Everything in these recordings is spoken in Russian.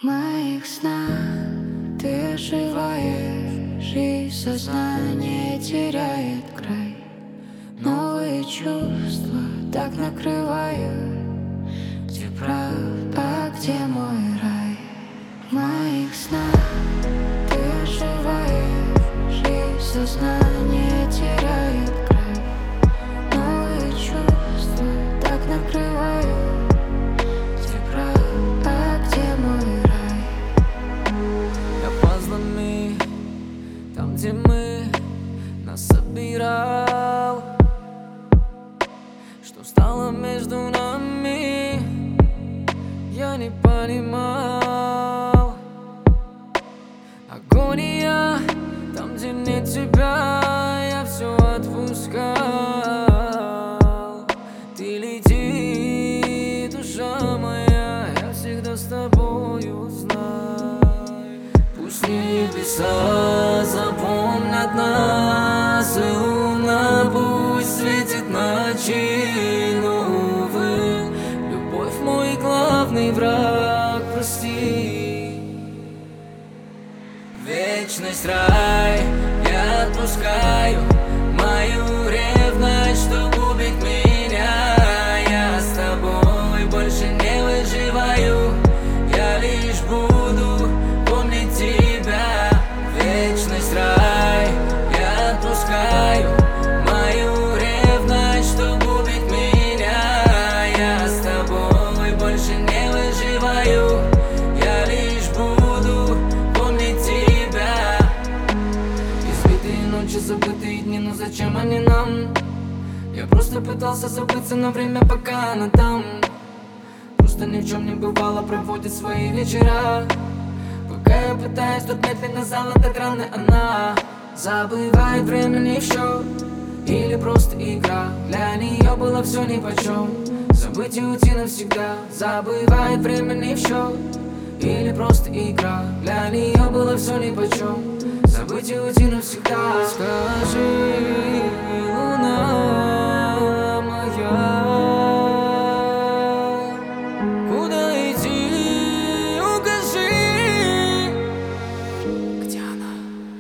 В моих снах ты оживаешь, и сознание теряет край. Новые чувства так накрывают. Где правда, где мой рай? В моих снах ты оживаешь, и сознание теряет край. Новые чувства так накрывают. Где правда, где мой рай? Я пазлами там, где мы нас собирал. Что стало между нами, я не понимал. Агония там, где нет тебя, я все отпускал. Ты лети, душа моя, я всегда с тобою, знай. Пусть небеса запомнят нас, и луна пусть светит ночи. Но, увы, любовь мой главный враг, прости. Вечность, рай, я отпускаю мою ревность, что губит меня. Я с тобой больше не выживаю, я лишь буду помнить тебя. Вечность, рай, я отпускаю мою ревность, что губит меня. Я с тобой больше не выживаю, я лишь буду помнить тебя. Избитые ночи, забытые дни, но зачем они нам? Я просто пытался забыться на время, пока она там. Просто ни в чем не бывало, проводит свои вечера. Пока я пытаюсь тут медленно золото краны, она забывает времени в счет. Или просто игра, для нее было все нипочем. Забыть и уйти навсегда, забывает времени в счет. Или просто игра, для нее было все нипочем. Забыть и уйти навсегда. Скажи, луна моя, куда идти, укажи, где она?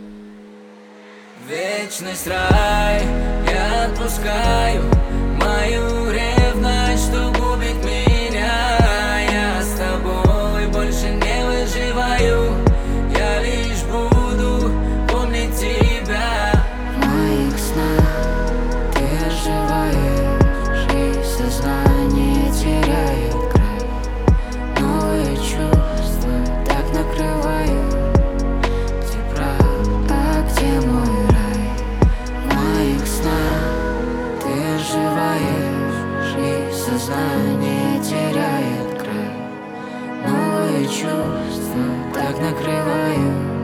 Вечность, рай, я отпускаю мою ревность, что губит меня. Я с тобой больше не выживаю, я лишь буду помнить тебя. В моих снах ты оживаешь, и сознание теряет край. Новые чувства так накрывают. Где правда, где мой рай? В моих снах ты оживаешь, и сознание теряет край. Новые чувства так накрывают.